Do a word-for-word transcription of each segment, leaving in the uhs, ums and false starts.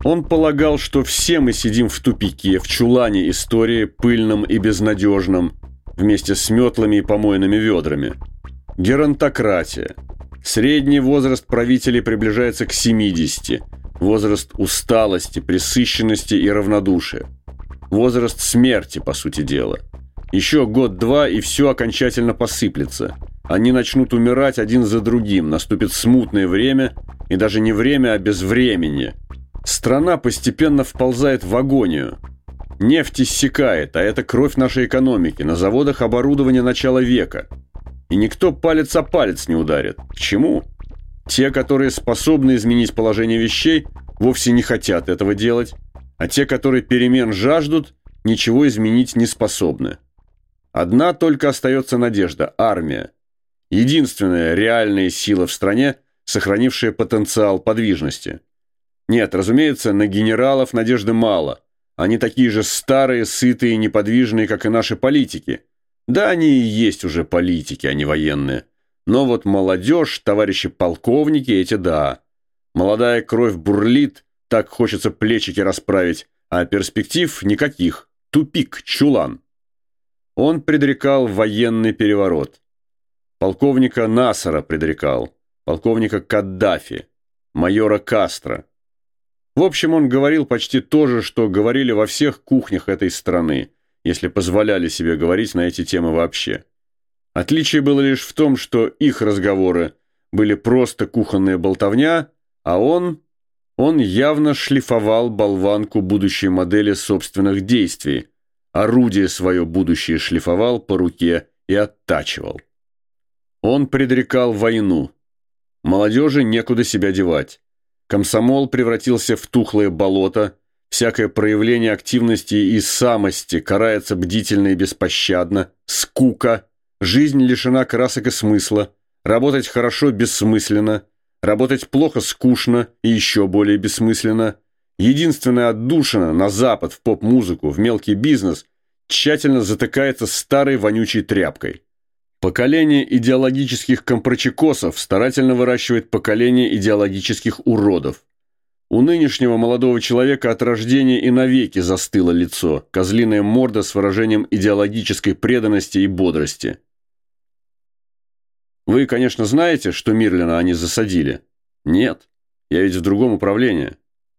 Он полагал, что все мы сидим в тупике, в чулане истории, пыльном и безнадежном, вместе с метлами и помойными ведрами. Геронтократия. Средний возраст правителей приближается к семидесяти. Возраст усталости, пресыщенности и равнодушия. Возраст смерти, по сути дела. Еще год-два, и все окончательно посыплется. Они начнут умирать один за другим, наступит смутное время, и даже не время, а безвременье. Страна постепенно вползает в агонию. Нефть иссякает, а это кровь нашей экономики. На заводах оборудование начала века. И никто палец о палец не ударит. К чему? Те, которые способны изменить положение вещей, вовсе не хотят этого делать, а те, которые перемен жаждут, ничего изменить не способны. Одна только остается надежда – армия. Единственная реальная сила в стране, сохранившая потенциал подвижности. Нет, разумеется, на генералов надежды мало. Они такие же старые, сытые и неподвижные, как и наши политики. Да, они и есть уже политики, а не военные. Но вот молодежь, товарищи полковники, эти да. Молодая кровь бурлит, так хочется плечики расправить, а перспектив никаких. Тупик, чулан. Он предрекал военный переворот. Полковника Насара предрекал, полковника Каддафи, майора Кастро. В общем, он говорил почти то же, что говорили во всех кухнях этой страны, если позволяли себе говорить на эти темы вообще. Отличие было лишь в том, что их разговоры были просто кухонная болтовня, а он, он явно шлифовал болванку будущей модели собственных действий, орудие свое будущее шлифовал по руке и оттачивал. Он предрекал войну. Молодежи некуда себя девать. Комсомол превратился в тухлое болото, всякое проявление активности и самости карается бдительно и беспощадно, скука, жизнь лишена красок и смысла, работать хорошо бессмысленно, работать плохо скучно и еще более бессмысленно. Единственная отдушина на Запад, в поп-музыку, в мелкий бизнес тщательно затыкается старой вонючей тряпкой. Поколение идеологических компрочекосов старательно выращивает поколение идеологических уродов. У нынешнего молодого человека от рождения и навеки застыло лицо, козлиная морда с выражением идеологической преданности и бодрости. Вы, конечно, знаете, что Мирлина они засадили? Нет, я ведь в другом управлении.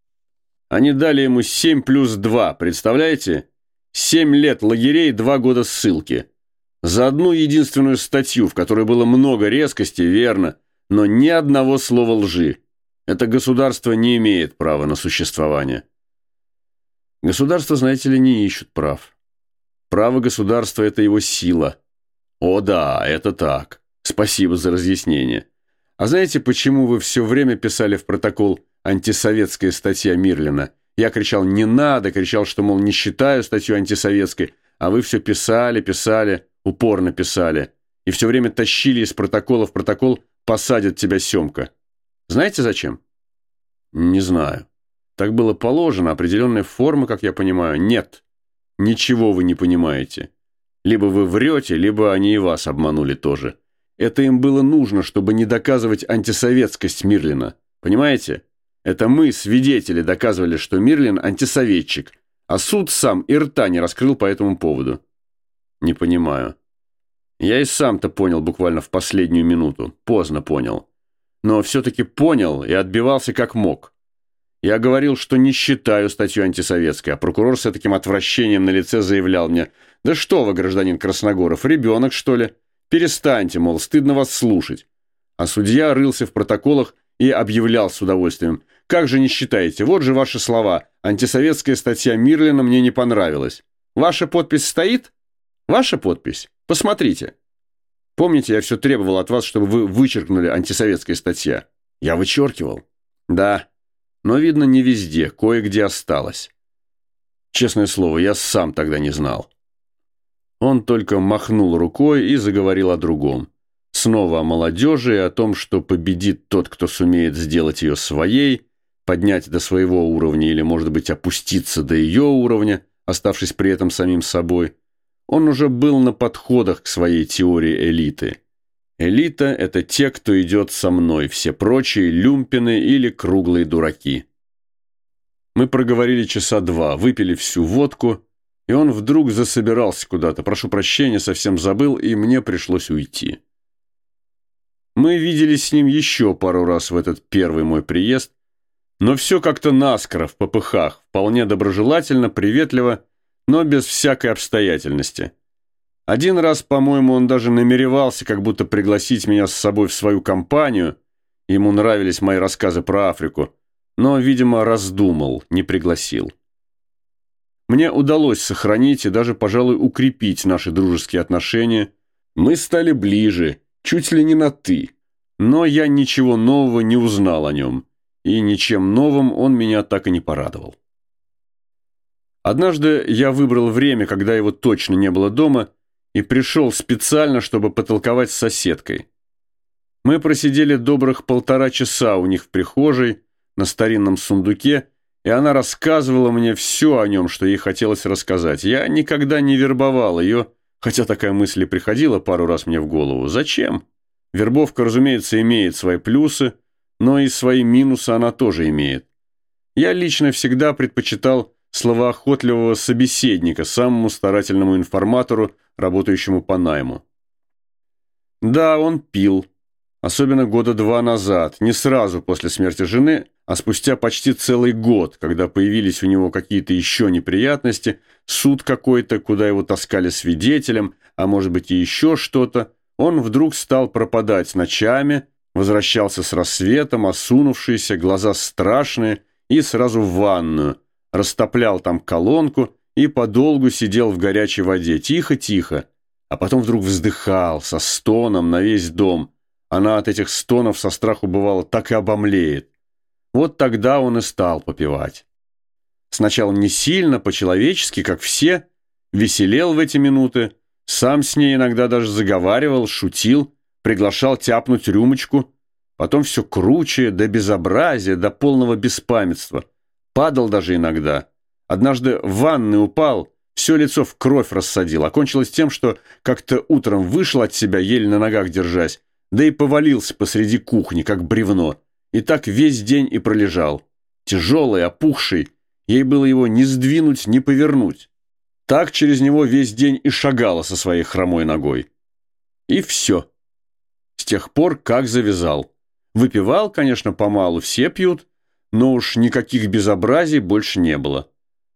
Они дали ему семь плюс два, представляете? Семь лет лагерей, два года ссылки. За одну единственную статью, в которой было много резкости, верно, но ни одного слова лжи. Это государство не имеет права на существование. Государство, знаете ли, не ищут прав. Право государства – это его сила. О да, это так. Спасибо за разъяснение. А знаете, почему вы все время писали в протокол «антисоветская статья Мирлина»? Я кричал «не надо», кричал, что, мол, не считаю статью антисоветской, а вы все писали, писали, упорно писали, и все время тащили из протокола в протокол «посадят тебя, Семка». Знаете зачем? Не знаю. Так было положено, определенная форма, как я понимаю. Нет, ничего вы не понимаете. Либо вы врете, либо они и вас обманули тоже. Это им было нужно, чтобы не доказывать антисоветскость Мирлина. Понимаете? Это мы, свидетели, доказывали, что Мирлин антисоветчик, а суд сам и рта не раскрыл по этому поводу. Не понимаю. Я и сам-то понял буквально в последнюю минуту. Поздно понял. Но все-таки понял и отбивался как мог. Я говорил, что не считаю статью антисоветской, а прокурор с таким отвращением на лице заявлял мне: «Да что вы, гражданин Красногоров, ребенок, что ли? Перестаньте, мол, стыдно вас слушать». А судья рылся в протоколах и объявлял с удовольствием: «Как же не считаете? Вот же ваши слова. Антисоветская статья Мирлина мне не понравилась. Ваша подпись стоит? Ваша подпись? Посмотрите». Помните, я все требовал от вас, чтобы вы вычеркнули антисоветская статья? Я вычеркивал. Да, но, видно, не везде, кое-где осталось. Честное слово, я сам тогда не знал. Он только махнул рукой и заговорил о другом. Снова о молодежи и о том, что победит тот, кто сумеет сделать ее своей, поднять до своего уровня или, может быть, опуститься до ее уровня, оставшись при этом самим собой. Он уже был на подходах к своей теории элиты. Элита – это те, кто идет со мной, все прочие – люмпины или круглые дураки. Мы проговорили часа два, выпили всю водку, и он вдруг засобирался куда-то. Прошу прощения, совсем забыл, и мне пришлось уйти. Мы виделись с ним еще пару раз в этот первый мой приезд, но все как-то наскоро, в попыхах, вполне доброжелательно, приветливо, но без всякой обстоятельности. Один раз, по-моему, он даже намеревался как будто пригласить меня с собой в свою компанию, ему нравились мои рассказы про Африку, но, видимо, раздумал, не пригласил. Мне удалось сохранить и даже, пожалуй, укрепить наши дружеские отношения. Мы стали ближе, чуть ли не на «ты», но я ничего нового не узнал о нем, и ничем новым он меня так и не порадовал. Однажды я выбрал время, когда его точно не было дома, и пришел специально, чтобы потолковать с соседкой. Мы просидели добрых полтора часа у них в прихожей, на старинном сундуке, и она рассказывала мне все о нем, что ей хотелось рассказать. Я никогда не вербовал ее, хотя такая мысль и приходила пару раз мне в голову. Зачем? Вербовка, разумеется, имеет свои плюсы, но и свои минусы она тоже имеет. Я лично всегда предпочитал словоохотливого собеседника самому старательному информатору, работающему по найму. Да, он пил. Особенно года два назад, не сразу после смерти жены, а спустя почти целый год, когда появились у него какие-то еще неприятности, суд какой-то, куда его таскали свидетелем, а может быть и еще что-то, он вдруг стал пропадать ночами, возвращался с рассветом, осунувшийся, глаза страшные, и сразу в ванную, растоплял там колонку и подолгу сидел в горячей воде, тихо-тихо, а потом вдруг вздыхал со стоном на весь дом. Она от этих стонов со страху, бывало, так и обомлеет. Вот тогда он и стал попивать. Сначала не сильно, по-человечески, как все, веселел в эти минуты, сам с ней иногда даже заговаривал, шутил, приглашал тяпнуть рюмочку, потом все круче, до безобразия, до полного беспамятства. Падал даже иногда. Однажды в ванной упал, все лицо в кровь рассадил. Окончилось тем, что как-то утром вышел от себя, еле на ногах держась, да и повалился посреди кухни, как бревно, и так весь день и пролежал. Тяжелый, опухший, ей было его ни сдвинуть, ни повернуть. Так через него весь день и шагала со своей хромой ногой. И все. С тех пор как завязал. Выпивал, конечно, помалу, все пьют, но уж никаких безобразий больше не было.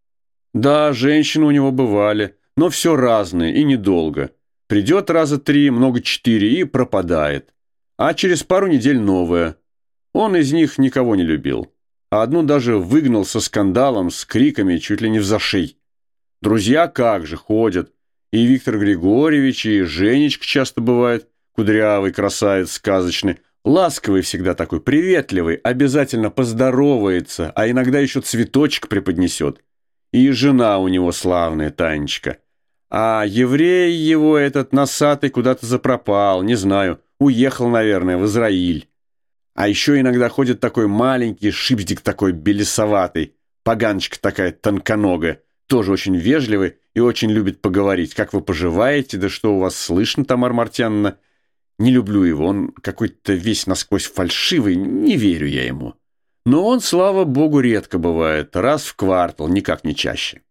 Да, женщины у него бывали, но все разные и недолго. Придет раза три, много четыре и пропадает. А через пару недель новая. Он из них никого не любил. А одну даже выгнал со скандалом, с криками чуть ли не взашей. Друзья как же ходят. И Виктор Григорьевич, и Женечка часто бывает. Кудрявый, красавец, сказочный. Ласковый всегда такой, приветливый. Обязательно поздоровается, а иногда еще цветочек преподнесет. И жена у него славная, Танечка. А еврей его этот носатый куда-то запропал, не знаю, уехал, наверное, в Израиль. А еще иногда ходит такой маленький шипздик такой белесоватый, поганочка такая тонконогая, тоже очень вежливый и очень любит поговорить. Как вы поживаете, да что у вас слышно, Тамара Мартьяновна? Не люблю его, он какой-то весь насквозь фальшивый, не верю я ему. Но он, слава богу, редко бывает, раз в квартал, никак не чаще.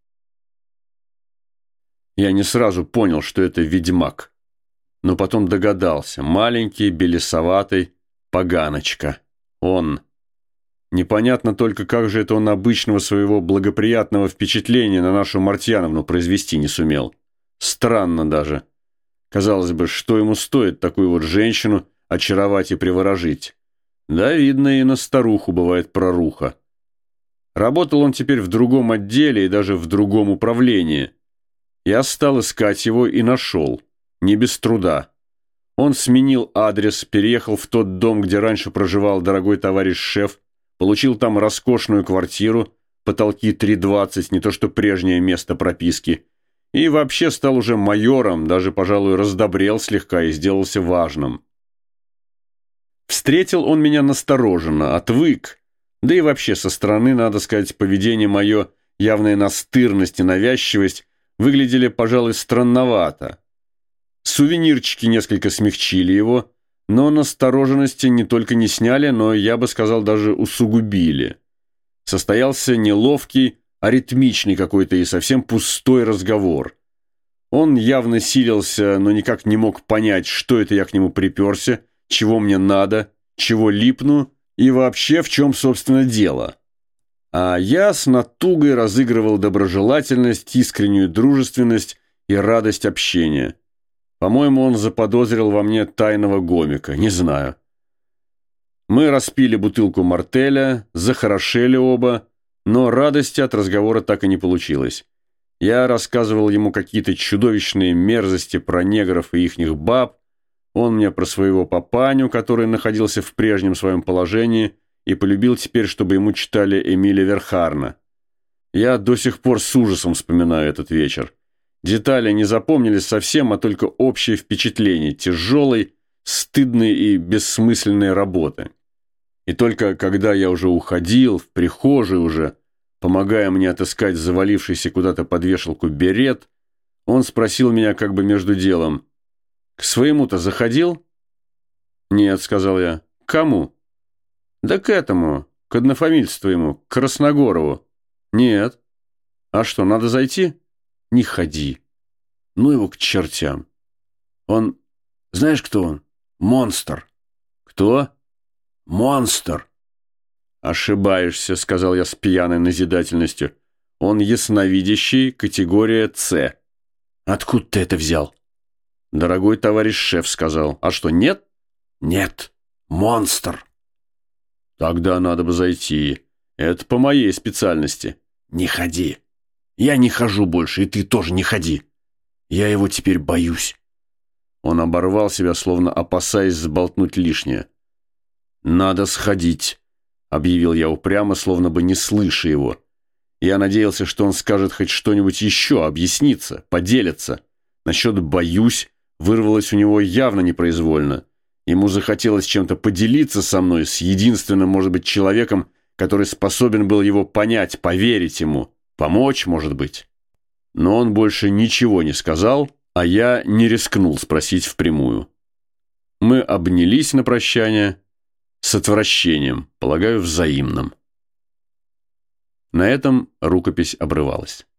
Я не сразу понял, что это ведьмак, но потом догадался. Маленький, белесоватый, поганочка. Он. Непонятно только, как же это он обычного своего благоприятного впечатления на нашу Мартьяновну произвести не сумел. Странно даже. Казалось бы, что ему стоит такую вот женщину очаровать и приворожить? Да, видно, и на старуху бывает проруха. Работал он теперь в другом отделе и даже в другом управлении. Я стал искать его и нашел. Не без труда. Он сменил адрес, переехал в тот дом, где раньше проживал дорогой товарищ-шеф, получил там роскошную квартиру, потолки три двадцать, не то что прежнее место прописки, и вообще стал уже майором, даже, пожалуй, раздобрел слегка и сделался важным. Встретил он меня настороженно, отвык, да и вообще со стороны, надо сказать, поведение мое, явная настырность и навязчивость, выглядели, пожалуй, странновато. Сувенирчики несколько смягчили его, но настороженности не только не сняли, но, я бы сказал, даже усугубили. состоялся неловкий, аритмичный какой-то и совсем пустой разговор. Он явно силился, но никак не мог понять, что это я к нему приперся, чего мне надо, чего липну и вообще в чем, собственно, дело. А я с натугой разыгрывал доброжелательность, искреннюю дружественность и радость общения. По-моему, он заподозрил во мне тайного гомика, не знаю. Мы распили бутылку мартеля, захорошели оба, но радости от разговора так и не получилось. Я рассказывал ему какие-то чудовищные мерзости про негров и ихних баб, он мне про своего папаню, который находился в прежнем своем положении и полюбил теперь, чтобы ему читали Эмиля Верхарна. Я до сих пор с ужасом вспоминаю этот вечер. Детали не запомнились совсем, а только общее впечатление тяжелой, стыдной и бессмысленной работы. И только когда я уже уходил, в прихожей уже, помогая мне отыскать завалившийся куда-то под вешалку берет, он спросил меня как бы между делом: «К своему-то заходил?» «Нет», — сказал я. «К кому?» «Да к этому, к однофамильцу твоему, к Красногорову». «Нет». «А что, надо зайти?» «Не ходи. Ну его к чертям. Он... Знаешь, кто он? Монстр». «Кто?» «Монстр». «Ошибаешься», — сказал я с пьяной назидательностью. «Он ясновидящий, категория С». «Откуда ты это взял?» «Дорогой товарищ шеф сказал. А что, нет?» «Нет. Монстр». «Тогда надо бы зайти. Это по моей специальности». «Не ходи. Я не хожу больше, и ты тоже не ходи. Я его теперь боюсь». Он оборвал себя, словно опасаясь сболтнуть лишнее. «Надо сходить», — объявил я упрямо, словно бы не слыша его. Я надеялся, что он скажет хоть что-нибудь еще, объяснится, поделится. Насчет «боюсь» вырвалось у него явно непроизвольно. Ему захотелось чем-то поделиться со мной, с единственным, может быть, человеком, который способен был его понять, поверить ему, помочь, может быть. Но он больше ничего не сказал, а я не рискнул спросить впрямую. Мы обнялись на прощание с отвращением, полагаю, взаимным. На этом рукопись обрывалась.